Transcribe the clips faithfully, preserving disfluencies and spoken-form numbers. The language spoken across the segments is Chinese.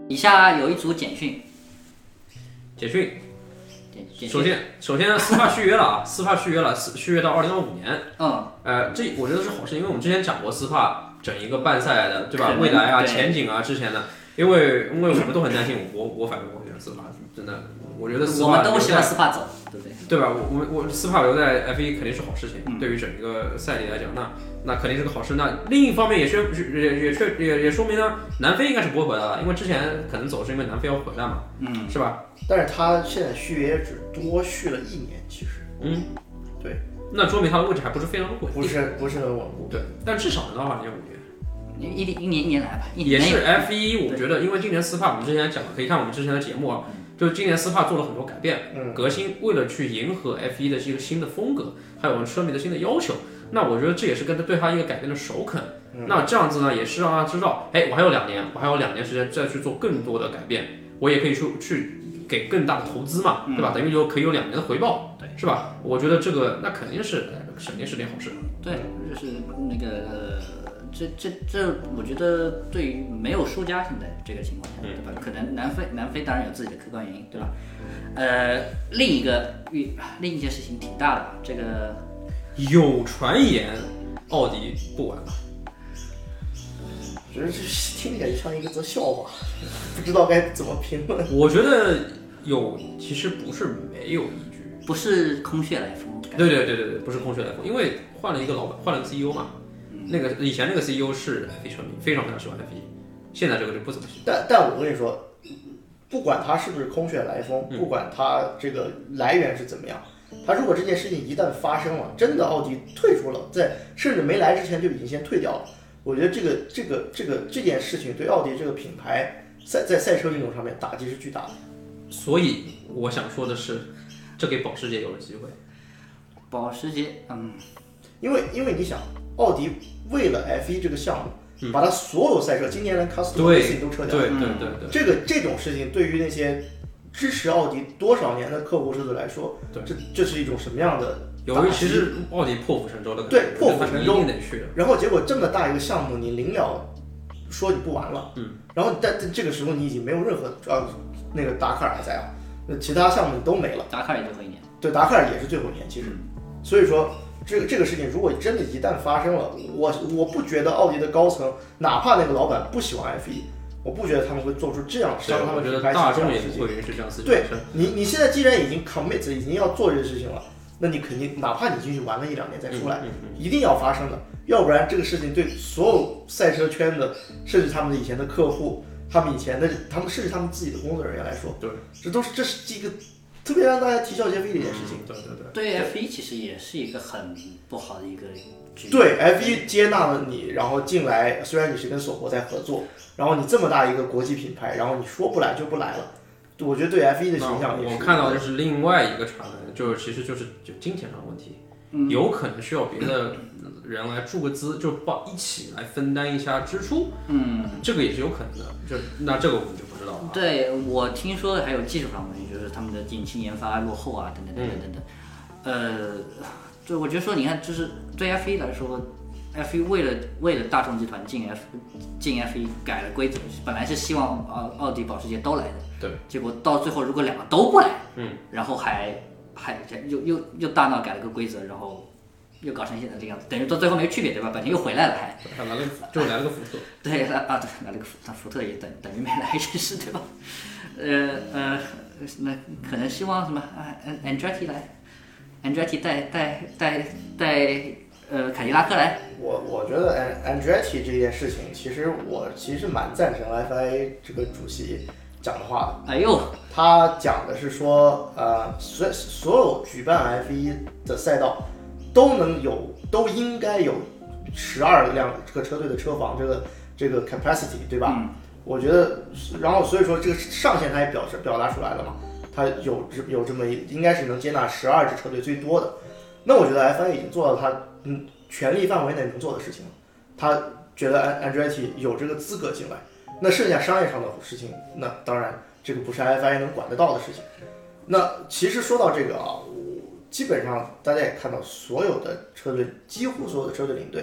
以下有一组简讯。 简讯。 简简讯首先，首先斯帕续约了啊，斯帕续约了，续约到二零二五年。 嗯。 呃，这我觉得是好事，因为我们之前讲过斯帕整一个办赛的，对吧？ 可能未来啊， 对前景啊，之前的，因为因为我们都很担心，我我反正我觉得斯帕真的，我觉得斯帕我们都希望留在斯帕走，对不对？ 对吧？我我我斯帕留在 F 一肯定是好事情， 嗯对于整个赛里来讲，那那肯定是个好事。那另一方面也是也也确也也说明呢，南非应该是不会回来了，因为之前可能走是因为南非要回来嘛， 嗯， 是吧？ 但是他现在续约也只多续了一年，其实， 嗯， 对， 那说明他的位置还不是非常的稳定， 不是不是很稳固， 对，但至少能到二零二五年。 一一年一年来吧，一年也是 F 一，我觉得因为今年斯帕我们之前讲，可以看我们之前的节目啊，就是今年斯帕做了很多改变， 嗯， 革新，为了去迎合 F 一的这个新的风格，还有车迷的新的要求，那我觉得这也是跟他对他一个改变的首肯。 嗯、 那这样子呢，也是让他知道，哎，我还有两年，我还有两年时间再去做更多的改变，我也可以去去给更大的投资嘛，对吧？等于就可以有两年的回报， 对， 是吧？我觉得这个那肯定是肯定是件好事。 对，就是那个。呃这这这，我觉得对于没有输家现在这个情况下，对吧？可能南非南非当然有自己的客观原因，对吧？呃，另一个另一件事情挺大的吧，这个有传言奥迪不玩了， 觉得这听起来像一个则笑话，不知道该怎么评论。 我觉得有，其实不是没有依据， 不是空穴来风。 对对对对对，不是空穴来风，因为换了一个老板，换了个 C E O 嘛。那个以前那个 C E O 是 F 一车迷，非常非常喜欢 F 一，现在这个就不怎么喜欢。 但但我跟你说，不管他是不是空穴来风，不管他这个来源是怎么样，他如果这件事情一旦发生了，真的奥迪退出了，在甚至没来之前就已经先退掉了，我觉得这个这个这个这件事情对奥迪这个品牌赛在赛车运动上面打击是巨大的。 所以我想说的是，这给保时捷有了机会。 保时捷，嗯， 因为因为你想。奥迪为了 F 一这个项目，嗯、把它所有赛车，今年连 Custom Racing 都撤掉了。 对对对对， 这个这种事情对于那些支持奥迪多少年的客户车主来说， 对， 这这是一种什么样的？ 由于其实奥迪破釜沉舟的感觉， 对，破釜沉舟， 一定得去。 然后结果这么大一个项目，你临了说你不玩了， 嗯， 然后但但这个时候你已经没有任何啊，那个达喀尔还在啊，那其他项目都没了。 达喀尔也最后一年。 对，达喀尔也是最后一年，其实，所以说。这个这个事情，如果真的一旦发生了，我我不觉得奥迪的高层，哪怕那个老板不喜欢 F 一，我不觉得他们会做出这样伤他们品牌形象的事情。 我觉得大众也不会允许这样事情。 对你，你现在既然已经 commit， 已经要做这个事情了，那你肯定哪怕你进去玩了一两年再出来， 嗯嗯嗯、 一定要发生的，要不然这个事情对所有赛车圈的，甚至他们的以前的客户，他们以前的，他们甚至他们自己的工作人员来说， 对， 这都是这是一个。特别让大家啼笑皆非的一件事情， 对对对。 对 F 一其实也是一个很不好的一个局。 对 F 一接纳了你，然后进来，虽然你是跟索伯在合作，然后你这么大一个国际品牌，然后你说不来就不来了，我觉得对 F 一的形象也是。 我看到就是另外一个传闻，就是其实就是就金钱上的问题， 嗯、 有可能需要别的人来注个资，就帮一起来分担一下支出， 嗯， 这个也是有可能的。就那这个我们就不知道了。 对，我听说的还有技术上的问题，就是他们的引擎研发落后啊，等等等等等等。嗯、呃，就我觉得说，你看，就是对 F 一来说 ，F 一为了为了大众集团进 F 进 F 一改了规则，本来是希望奥奥迪、保时捷都来的， 对， 结果到最后如果两个都不来， 嗯， 然后还还又又又大闹改了个规则，然后。又搞成现在这样子，等于到最后没区别，对吧？本田又回来了，还还来了，就来了个福特。 对，来啊，对，来了个福特，福特也等等于没来，真是对吧？呃呃，那可能希望什么啊 ？Andretti 来 ，Andretti 带带带带呃凯迪拉克来。 我我觉得 Andretti 这件事情，其实我其实蛮赞成 F I A 这个主席讲的话的。 哎呦， 他讲的是说，呃，所所有举办 F 一的赛道。都能有，都应该有十二辆这个车队的车房，这个这个 capacity， 对吧？ 嗯、 我觉得，然后所以说这个上限他也表示表达出来了嘛，他有有这么一应该是能接纳十二支车队最多的。那我觉得 F I A 已经做到他嗯权力范围内能做的事情了，他觉得 Andretti 有这个资格进来。那剩下商业上的事情，那当然这个不是 F I A 能管得到的事情。那其实说到这个啊。基本上大家也看到，所有的车队，几乎所有的车队领队，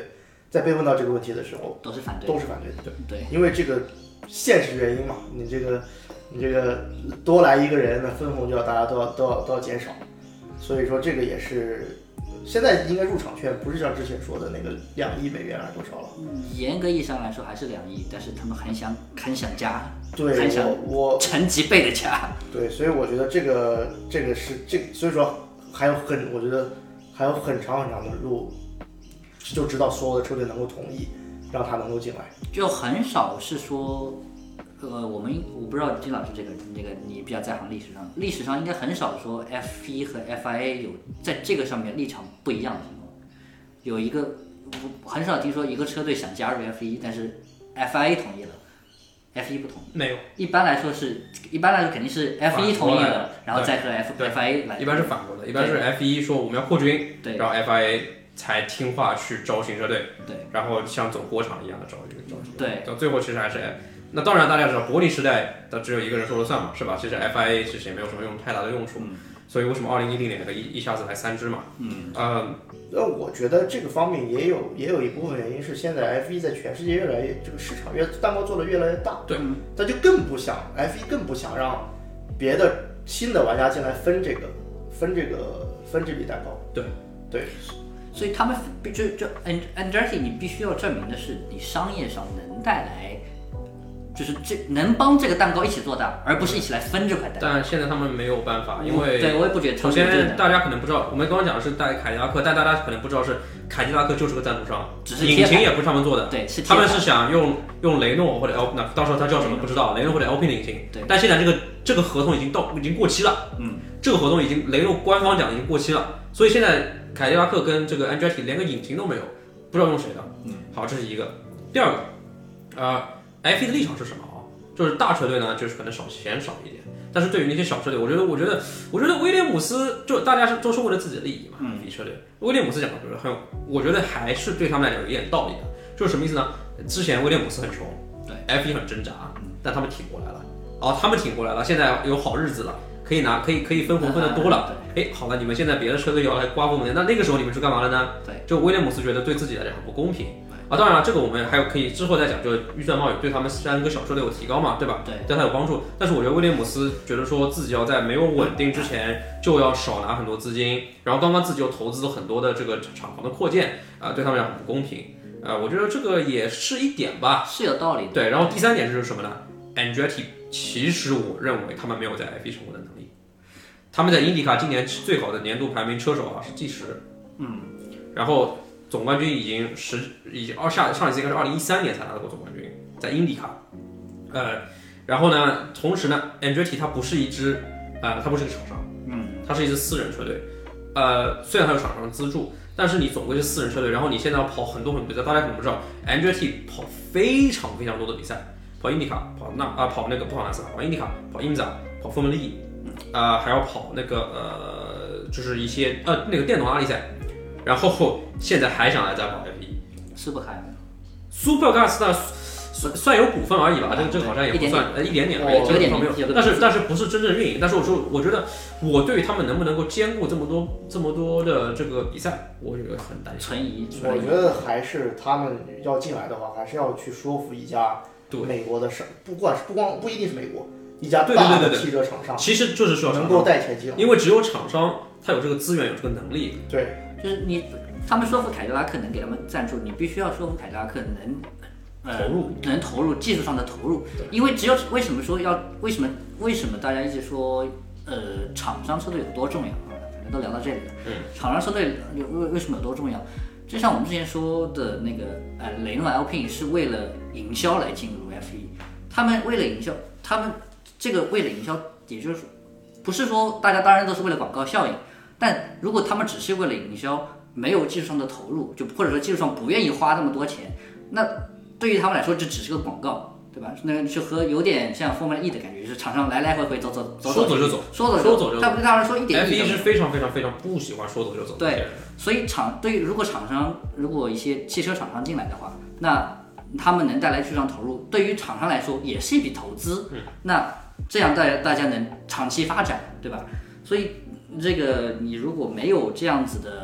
在被问到这个问题的时候， 都是反对， 都是反对的。 对对， 因为这个现实原因嘛，你这个你这个多来一个人，那分红就要大家都要都要都要减少，所以说这个也是现在应该入场券不是像之前说的那个两亿美元还是多少了？ 严格意义上来说还是两亿，但是他们很想很想加， 对， 很想我我成几倍的加。 对，所以我觉得这个这个是这个，所以说还有很我觉得还有很长很长的路，就直到所有的车队能够同意让他能够进来， 就很少是说。呃，我们我不知道金老师这个这个你比较在行历史上，历史上应该很少说 F 一 和 F I A 有在这个上面立场不一样的情况。有一个我很少听说一个车队想加入 F 一，但是 F I A 同意了 ，F 一不同意。 没有。 一般来说是，一般来说肯定是 F 一同意了，然后再和 F F I A 来。 一般是反过的，一般是 F 一说我们要扩军， 对， 然后 F I A 才听话去招新车队， 对， 然后像走国场一样的招一个招一个， 对， 到最后其实还是。那当然，大家知道柏林时代的只有一个人说了算嘛，是吧？其实 F I A 其实也没有什么用太大的用处，嗯、所以为什么二零一零年那个一一下子来三支嘛？嗯，呃， 那我觉得这个方面也有也有一部分原因是现在 F 一 在全世界越来越这个市场越蛋糕做的越来越大， 对， 他就更不想 F 一 更不想让别的新的玩家进来分这个分这个分这笔蛋糕， 对对， 所以他们就就 Andretti 你必须要证明的是你商业上能带来。就是这能帮这个蛋糕一起做大，而不是一起来分这块蛋糕。 但现在他们没有办法，因为对我也不觉得。 首先，大家可能不知道，我们刚刚讲的是带凯迪拉克，但大家可能不知道是凯迪拉克就是个赞助商， 只是引擎也不是他们做的， 对，是他们是想用用雷诺或者 L， 那到时候它叫什么不知道，雷诺或者 L P 的引擎。 对， 但现在这个这个合同已经到已经过期了， 嗯，这个合同已经雷诺官方讲已经过期了，所以现在凯迪拉克跟这个 Andretti 连个引擎都没有，不知道用谁的。 嗯， 好，这是一个。第二个，呃 ，F 一 的立场是什么？就是大车队呢，就是可能少钱少一点，但是对于那些小车队，我觉得，我觉得，我觉得威廉姆斯就大家是都是为了自己的利益嘛，嗯，车队，威廉姆斯讲的就是很有，我觉得还是对他们来讲有一点道理的，就是什么意思呢？之前威廉姆斯很穷， 对 ，F 一 很挣扎，但他们挺过来了，哦，他们挺过来了，现在有好日子了，可以拿，可以可以分红分的多了，哎，好了，你们现在别的车队要来刮风的，那那个时候你们去干嘛了呢？ 对， 就威廉姆斯觉得对自己来讲很不公平。啊，当然了，这个我们还有可以之后再讲，就是预算贸易对他们三个小车队有提高嘛，对吧？ 对， 对他有帮助。但是我觉得威廉姆斯觉得说自己要在没有稳定之前就要少拿很多资金，然后刚刚自己又投资了很多的这个厂房的扩建，啊、呃，对他们来讲很不公平。啊、呃，我觉得这个也是一点吧， 是有道理的。 对，然后第三点就是什么呢 ？Andretti 其实我认为他们没有在 F 一成功的能力，他们在英迪卡今年最好的年度排名车手啊是第十， 嗯， 然后。总冠军已经十已经二下上一次应该是二零一三年才拿到过总冠军，在英迪卡，呃，然后呢，同时呢 ，Andretti 它不是一支，呃，它不是一个厂商， 嗯， 它是一支私人车队，呃，虽然它有厂商资助，但是你总归是私人车队，然后你现在要跑很多很多比赛，大家可能不知道 ，Andretti 跑非常非常多的比赛，跑英迪卡，跑那啊跑那个不跑纳斯卡，跑英迪卡，跑英扎，跑风力，啊、呃，还要跑那个呃，就是一些呃那个电动拉力赛。然后现在还想来再跑 F 一， 是不还 ？Supergas 呢，算算有股份而已吧，这个这个好像也不算，呃一点点而已， 有点没有，但是但是不是真正运营。但是我说，我觉得我对于他们能不能够兼顾这么多这么多的这个比赛，我觉得很担心。 存疑， 我觉得还是他们要进来的话，还是要去说服一家美国的商，不管是不光不一定是美国一家大的汽车厂商， 其实就是需要能够带钱进来， 因为只有厂商他有这个资源，有这个能力， 对。 就是你，他们说服凯迪拉克能给他们赞助，你必须要说服凯迪拉克能，呃， 投入， 能投入技术上的投入。因为只有为什么说要为什么为什么大家一直说，呃，厂商车队有多重要啊？反正都聊到这里了。 嗯， 厂商车队有为为什么有多重要？就像我们之前说的那个，呃，雷诺 Alpine 是为了营销来进入 F 一，他们为了营销，他们这个为了营销，也就是不是说大家当然都是为了广告效应。但如果他们只是为了营销，没有技术上的投入，就或者说技术上不愿意花那么多钱，那对于他们来说这只是个广告，对吧？那就和有点像 Formula E 的感觉，就是场上来来回回走走走说走就走， 说走说走就走。 他对他们说一点 F 一是非常非常非常不喜欢说走就走的。 对，所以厂对于如果厂商如果一些汽车厂商进来的话，那他们能带来技术上投入，对于厂商来说也是一笔投资。 嗯， 那这样大家大家能长期发展，对吧？所以。这个你如果没有这样子的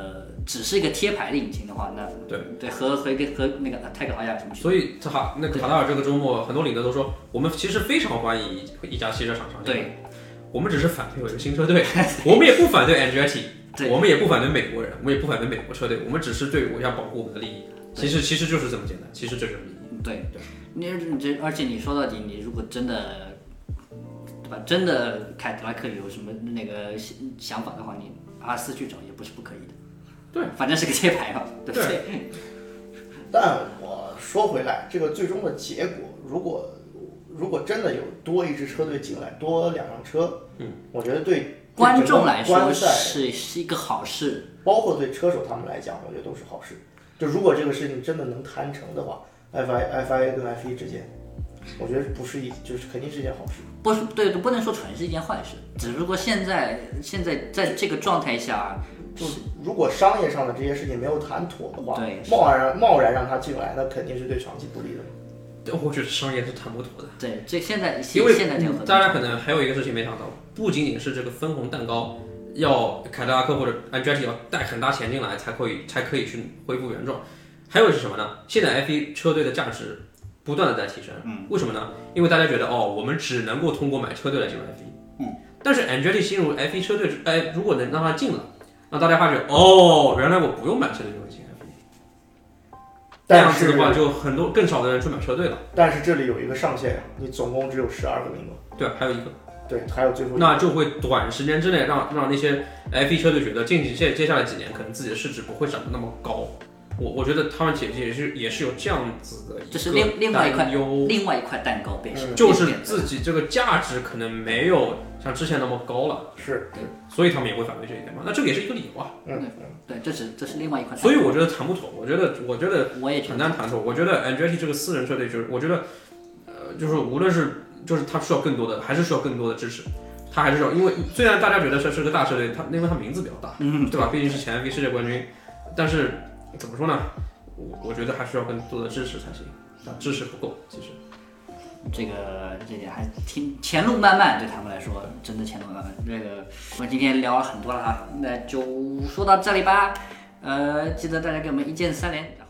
只是一个贴牌的引擎的话，那对对和和跟和那个泰格豪亚有什么区别？ 所以卡那个卡塔尔这个周末，很多领队都说，我们其实非常欢迎一家汽车厂商。 对， 我们只是反对有一个新车队，我们也不反对 Andretti， 对， 我们也不反对美国人，我们也不反对美国车队，我们只是对我要保护我们的利益。其实其实就是这么简单，其实这就是利益。 对对，你这而且你说到底，你如果真的。对吧？真的凯迪拉克有什么那个想法的话，你阿斯去找也不是不可以的。 对， 反正是个贴牌嘛，对不对？ 但我说回来，这个最终的结果，如果如果真的有多一支车队进来，多两辆车， 嗯， 我觉得对观众来说是是是一个好事， 包括对车手他们来讲，我觉得都是好事。就如果这个事情真的能谈成的话 ，F I F I A 跟 F 一之间。我觉得不是一，就是肯定是一件好事。 不是对，不能说纯是一件坏事，只不过现在现在在这个状态下， 就是如果商业上的这些事情没有谈妥的话， 对， 贸然贸然让他进来，那肯定是对长期不利的。 我觉得商业是谈不妥的。 对，这现在因为现在这个大家可能还有一个事情没想到，不仅仅是这个分红蛋糕要凯迪拉克或者 Andretti 要带很大钱进来才可以才可以去恢复原状，还有是什么呢？现在 F 一 车队的价值不断的在提升，嗯，为什么呢？因为大家觉得哦，我们只能够通过买车队来进入 F 一，嗯，但是 Andretti 进入 F 一 车队，哎，如果能让他进了，让大家发觉哦，原来我不用买车队就能进 F 一，这样子的话就很多更少的人去买车队了。 但是这里有一个上限呀，你总共只有十二个名额， 对，还有一个， 对，还有最后一个， 那就会短时间之内让让那些 F 一 车队觉得近接接下来几年可能自己的市值不会涨得那么高。我我觉得他们姐姐也是也是有这样子的一个担忧， 这是另另外一块另外一块蛋糕被、嗯、 就是自己这个价值可能没有像之前那么高了， 是， 所以他们也会反对这一点嘛。那这个也是一个理由啊。 嗯，对，这是这是另外一块蛋糕。 所以我觉得谈不妥，我觉得我觉得我也很难谈妥。我觉得 Andretti 这个私人车队就是，我觉得呃，就是无论是就是他需要更多的，还是需要更多的支持。他还是要，因为虽然大家觉得这是个大车队，他因为他名字比较大，嗯，对吧？毕竟是前 F 一 世界冠军，但是。怎么说呢？我我觉得还需要更多的支持才行，啊，支持不够，其实。 这个这点还挺前路漫漫，对他们来说真的前路漫漫。这个我们今天聊了很多了哈，那就说到这里吧。呃，记得大家给我们一键三连。